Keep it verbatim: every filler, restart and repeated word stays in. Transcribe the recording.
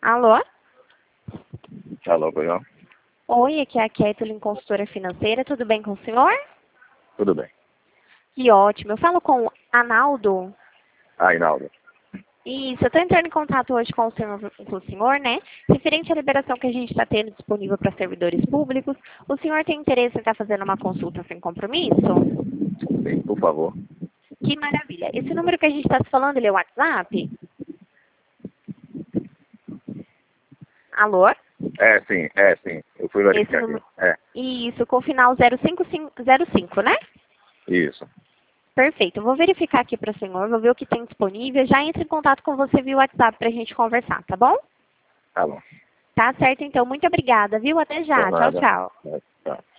Alô? Alô, Coió? Oi, aqui é a Kathleen, consultora financeira. Tudo bem com o senhor? Tudo bem. Que ótimo. Eu falo com o Analdo. Ah, Inaldo. Isso, eu estou entrando em contato hoje com o senhor, com o senhor, né? Referente à liberação que a gente está tendo disponível para servidores públicos. O senhor tem interesse em estar fazendo uma consulta sem compromisso? Sim, por favor. Que maravilha. Esse número que a gente está se falando, ele é o WhatsApp? Alô? É, sim, é, sim. Eu fui Esse verificar aqui. número... É, Isso, com o final zero cinco zero cinco, né? isso. Perfeito. Eu vou verificar aqui para o senhor, vou ver o que tem disponível. Já entro em contato com você via WhatsApp para a gente conversar, tá bom? Tá bom. Tá certo, então. Muito obrigada, viu? Até Por já. Tchau, nada. tchau. É, tá.